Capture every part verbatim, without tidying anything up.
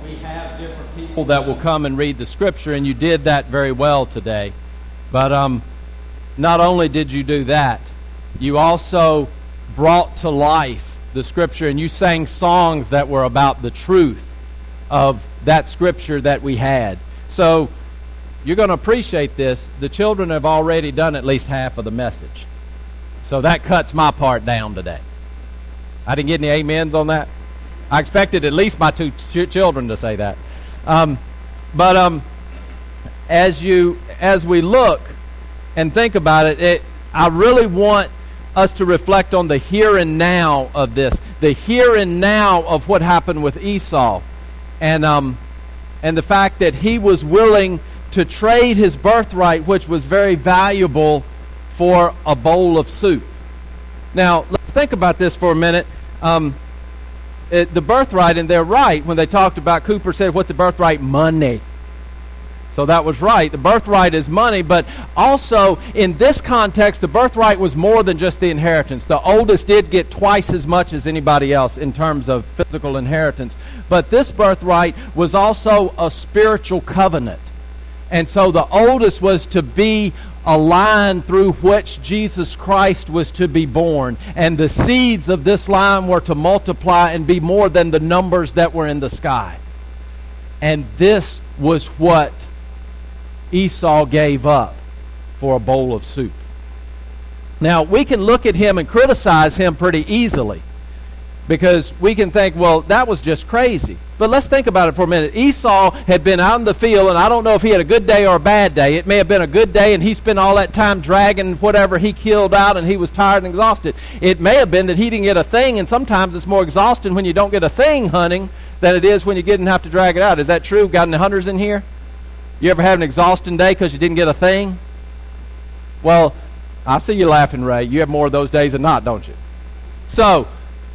we have different people that will come and read the scripture, and you did that very well today. But um, not only did you do that, you also brought to life the scripture, and you sang songs that were about the truth of that scripture that we had. So you're going to appreciate this. The children have already done at least half of the message. So that cuts my part down today. I didn't get any amens on that. I expected at least my two ch- children to say that. Um, but um, as you as we look and think about it, it, I really want us to reflect on the here and now of this, the here and now of what happened with Esau, and um, and the fact that he was willing to trade his birthright, which was very valuable, for a bowl of soup. Now, let's think about this for a minute. Um, it, the birthright, and they're right when they talked about, Cooper said, what's the birthright? Money. So that was right. The birthright is money, but also in this context, the birthright was more than just the inheritance. The oldest did get twice as much as anybody else in terms of physical inheritance. But this birthright was also a spiritual covenant. And so the oldest was to be a line through which Jesus Christ was to be born. And the seeds of this line were to multiply and be more than the numbers that were in the sky. And this was what Esau gave up for a bowl of soup. Now, we can look at him and criticize him pretty easily, because we can think, well, that was just crazy. But let's think about it for a minute. Esau had been out in the field, and I don't know if he had a good day or a bad day. It may have been a good day, and he spent all that time dragging whatever he killed out, and he was tired and exhausted. It may have been that he didn't get a thing, and sometimes it's more exhausting when you don't get a thing hunting than it is when you get and have to drag it out. Is that true? Got any hunters in here? You ever have an exhausting day because you didn't get a thing? Well, I see you laughing, Ray. You have more of those days than not, don't you? So,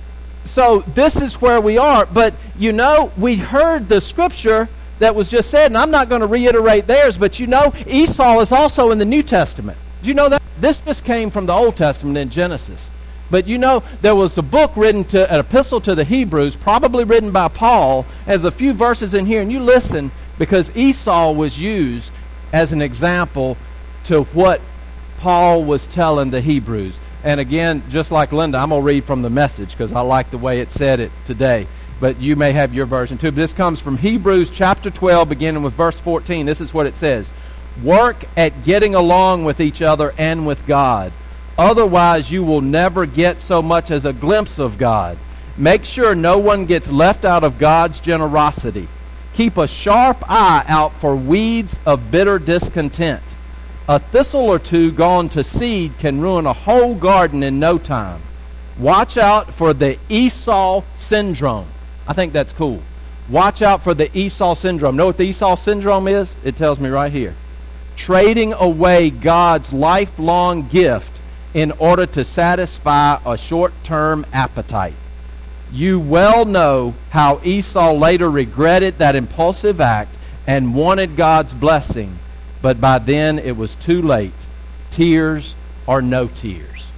so this is where we are. But, you know, we heard the scripture that was just said, and I'm not going to reiterate theirs, but you know, Esau is also in the New Testament. Do you know that? This just came from the Old Testament in Genesis. But you know, there was a book written, to an epistle to the Hebrews, probably written by Paul, as a few verses in here, and you listen, because Esau was used as an example to what Paul was telling the Hebrews. And again, just like Linda, I'm going to read from the Message because I like the way it said it today. But you may have your version too. But this comes from Hebrews chapter twelve, beginning with verse fourteen. This is what it says. Work at getting along with each other and with God. Otherwise, you will never get so much as a glimpse of God. Make sure no one gets left out of God's generosity. Keep a sharp eye out for weeds of bitter discontent. A thistle or two gone to seed can ruin a whole garden in no time. Watch out for the Esau syndrome. I think that's cool. Watch out for the Esau syndrome. Know what the Esau syndrome is? It tells me right here. Trading away God's lifelong gift in order to satisfy a short-term appetite. You well know how Esau later regretted that impulsive act and wanted God's blessing, but by then it was too late. Tears or no tears.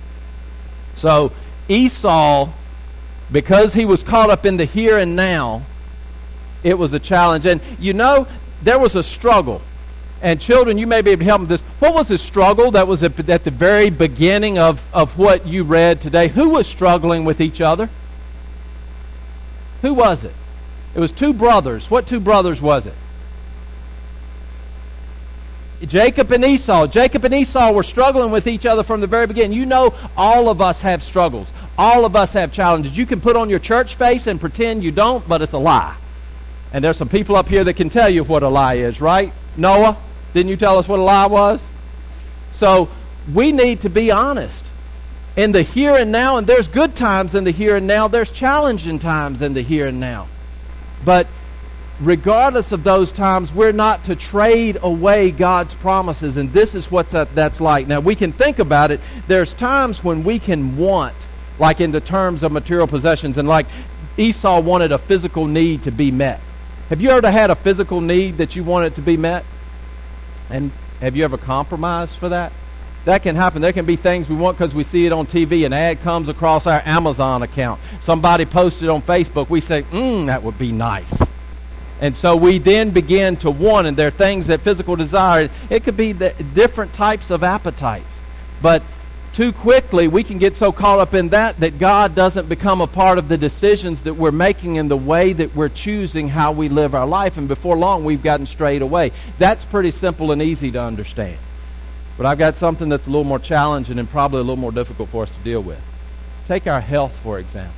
So Esau, because he was caught up in the here and now, it was a challenge. And you know, there was a struggle. And children, you may be able to help me with this. What was the struggle that was at the very beginning of, of what you read today? Who was struggling with each other? Who was it? It was two brothers. What two brothers was it? Jacob and Esau. Jacob and Esau were struggling with each other from the very beginning. You know, all of us have struggles. All of us have challenges. You can put on your church face and pretend you don't, but it's a lie. And there's some people up here that can tell you what a lie is, right? Noah, didn't you tell us what a lie was? So we need to be honest. In the here and now, and there's good times in the here and now, there's challenging times in the here and now. But regardless of those times, we're not to trade away God's promises, and this is what that, that's like. Now, we can think about it. There's times when we can want, like in the terms of material possessions, and like Esau wanted a physical need to be met. Have you ever had a physical need that you wanted to be met? And have you ever compromised for that? That can happen. There can be things we want because we see it on T V. An ad comes across our Amazon account. Somebody posted on Facebook. We say, mmm, that would be nice. And so we then begin to want, and there are things that physical desire, it could be the different types of appetites. But too quickly, we can get so caught up in that that God doesn't become a part of the decisions that we're making and the way that we're choosing how we live our life. And before long, we've gotten strayed away. That's pretty simple and easy to understand. But I've got something that's a little more challenging and probably a little more difficult for us to deal with. Take our health, for example.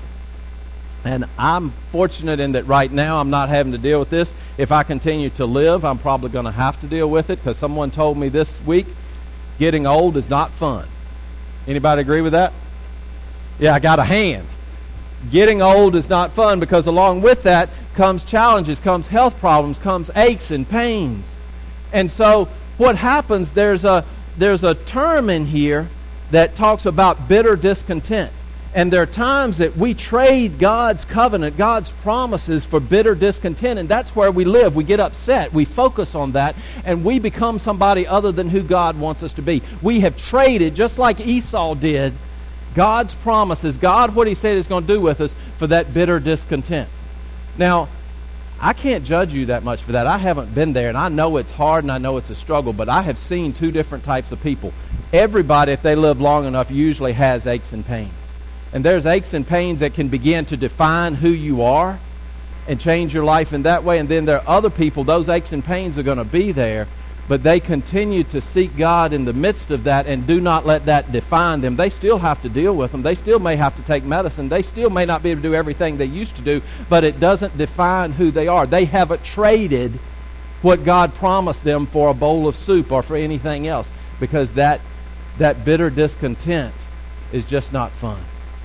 And I'm fortunate in that right now I'm not having to deal with this. If I continue to live, I'm probably going to have to deal with it, because someone told me this week, getting old is not fun. Anybody agree with that? Yeah, I got a hand. Getting old is not fun, because along with that comes challenges, comes health problems, comes aches and pains. And so what happens, there's a, there's a term in here that talks about bitter discontent. And there are times that we trade God's covenant, God's promises, for bitter discontent, and that's where we live. We get upset. We focus on that, and we become somebody other than who God wants us to be. We have traded, just like Esau did, God's promises, God, what he said he's going to do with us, for that bitter discontent. Now, I can't judge you that much for that. I haven't been there, and I know it's hard, and I know it's a struggle, but I have seen two different types of people. Everybody, if they live long enough, usually has aches and pains. And there's aches and pains that can begin to define who you are and change your life in that way. And then there are other people, those aches and pains are going to be there, but they continue to seek God in the midst of that and do not let that define them. They still have to deal with them. They still may have to take medicine. They still may not be able to do everything they used to do, but it doesn't define who they are. They haven't traded what God promised them for a bowl of soup or for anything else, because that, that bitter discontent is just not fun.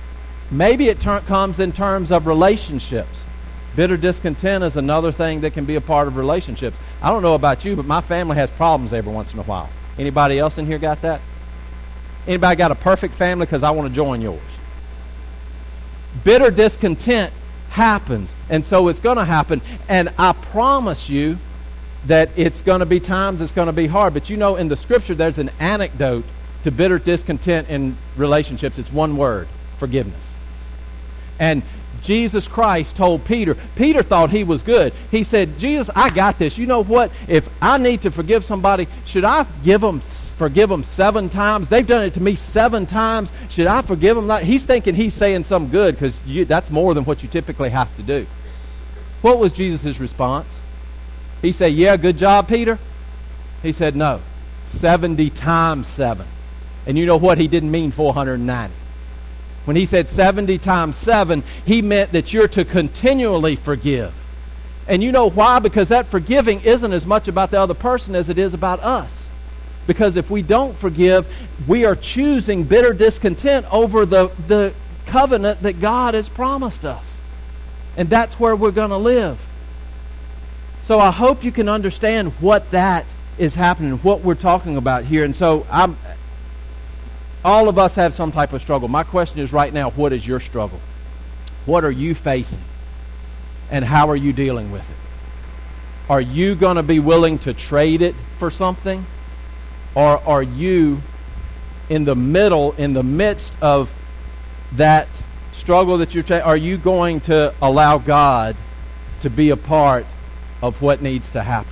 Maybe it ter- comes in terms of relationships. Bitter discontent is another thing that can be a part of relationships. I don't know about you, but my family has problems every once in a while. Anybody else in here got that? Anybody got a perfect family? Because I want to join yours. Bitter discontent happens, and so it's going to happen. And I promise you that it's going to be times it's going to be hard. But you know, in the Scripture, there's an antidote to bitter discontent in relationships. It's one word: forgiveness. And Jesus Christ told Peter, Peter thought he was good. He said, Jesus, I got this. You know what? If I need to forgive somebody, should I give them, forgive them seven times? They've done it to me seven times. Should I forgive them? He's thinking he's saying some good, because that's more than what you typically have to do. What was Jesus' response? He said, yeah, good job, Peter. He said, no, seventy times seven. And you know what? He didn't mean four hundred ninety. When he said seventy times seven, he meant that you're to continually forgive. And you know why? Because that forgiving isn't as much about the other person as it is about us. Because if we don't forgive, we are choosing bitter discontent over the, the covenant that God has promised us. And that's where we're going to live. So I hope you can understand what that is happening, what we're talking about here. And so I'm... all of us have some type of struggle. My question is right now, what is your struggle? What are you facing? And how are you dealing with it? Are you going to be willing to trade it for something? Or are you in the middle, in the midst of that struggle that you're taking, are you going to allow God to be a part of what needs to happen?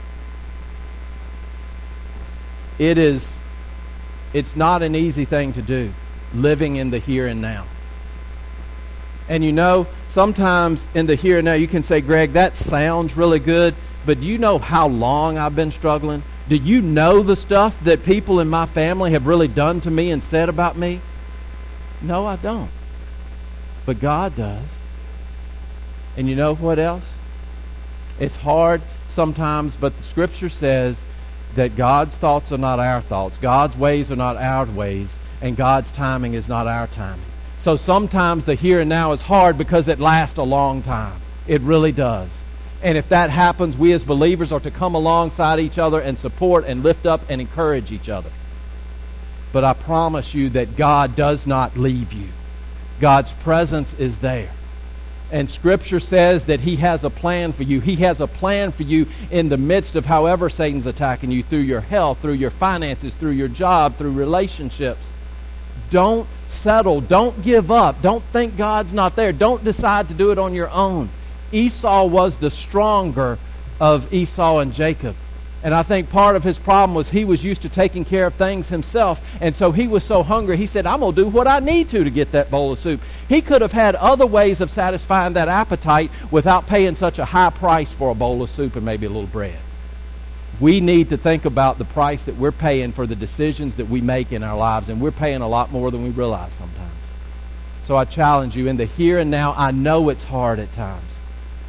It is It's not an easy thing to do, living in the here and now. And you know, sometimes in the here and now, you can say, Greg, that sounds really good, but do you know how long I've been struggling? Do you know the stuff that people in my family have really done to me and said about me? No, I don't. But God does. And you know what else? It's hard sometimes, but the Scripture says that God's thoughts are not our thoughts. God's ways are not our ways. And God's timing is not our timing. So sometimes the here and now is hard because it lasts a long time. It really does. And if that happens, we as believers are to come alongside each other and support and lift up and encourage each other. But I promise you that God does not leave you. God's presence is there. And Scripture says that He has a plan for you. He has a plan for you in the midst of however Satan's attacking you, through your health, through your finances, through your job, through relationships. Don't settle. Don't give up. Don't think God's not there. Don't decide to do it on your own. Esau was the stronger of Esau and Jacob. And I think part of his problem was he was used to taking care of things himself. And so he was so hungry, he said, I'm going to do what I need to to get that bowl of soup. He could have had other ways of satisfying that appetite without paying such a high price for a bowl of soup and maybe a little bread. We need to think about the price that we're paying for the decisions that we make in our lives. And we're paying a lot more than we realize sometimes. So I challenge you, in the here and now, I know it's hard at times.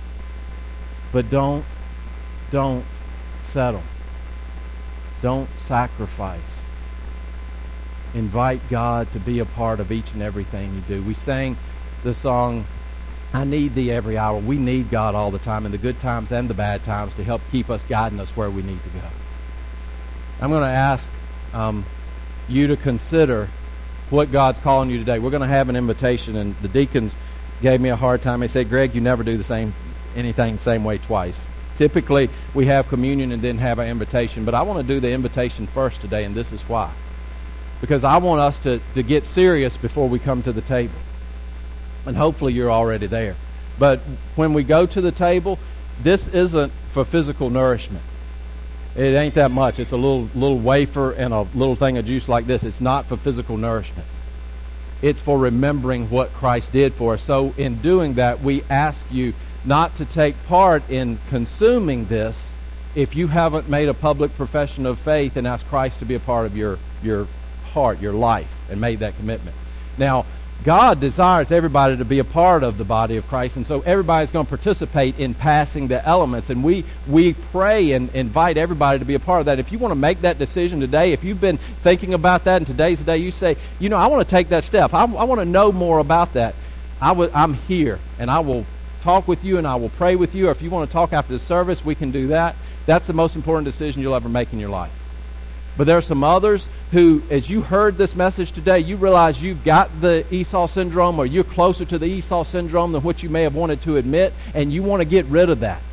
But don't, don't settle. Don't sacrifice. Invite God to be a part of each and everything you do. We sang the song, I Need Thee Every Hour. We need God all the time, in the good times and the bad times, to help keep us, guiding us where we need to go. I'm going to ask um, you to consider what God's calling you today. We're going to have an invitation, and the deacons gave me a hard time. They said, Greg, you never do the same anything the same way twice. Typically, we have communion and then have an invitation, but I want to do the invitation first today, and this is why. Because I want us to, to get serious before we come to the table. And hopefully you're already there. But when we go to the table, this isn't for physical nourishment. It ain't that much. It's a little little wafer and a little thing of juice like this. It's not for physical nourishment. It's for remembering what Christ did for us. So in doing that, we ask you not to take part in consuming this if you haven't made a public profession of faith and asked Christ to be a part of your, your heart, your life, and made that commitment. Now, God desires everybody to be a part of the body of Christ, and so everybody's going to participate in passing the elements, and we, we pray and invite everybody to be a part of that. If you want to make that decision today, if you've been thinking about that, and today's the day you say, you know, I want to take that step. I, I want to know more about that. I w- I'm here, and I will talk with you, and I will pray with you. Or if you want to talk after the service, we can do that. That's the most important decision you'll ever make in your life. But there are some others who, as you heard this message today, you realize you've got the Esau syndrome, or you're closer to the Esau syndrome than what you may have wanted to admit, and you want to get rid of that.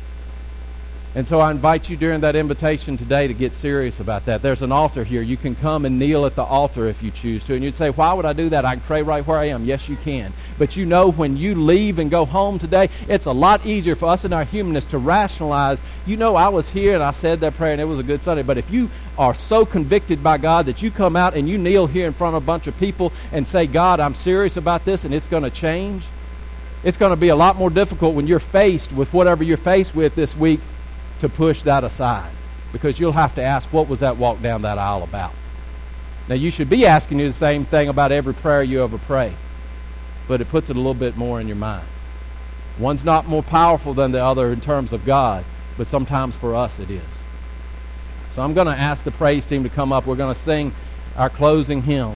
And so I invite you during that invitation today to get serious about that. There's an altar here. You can come and kneel at the altar if you choose to. And you'd say, why would I do that? I can pray right where I am. Yes, you can. But you know, when you leave and go home today, it's a lot easier for us in our humanness to rationalize, you know, I was here and I said that prayer and it was a good Sunday. But if you are so convicted by God that you come out and you kneel here in front of a bunch of people and say, God, I'm serious about this and it's going to change, it's going to be a lot more difficult when you're faced with whatever you're faced with this week to push that aside, because you'll have to ask, what was that walk down that aisle about? Now, you should be asking you the same thing about every prayer you ever pray, but it puts it a little bit more in your mind. One's not more powerful than the other in terms of God, but sometimes for us it is. So I'm going to ask the praise team to come up. We're going to sing our closing hymn.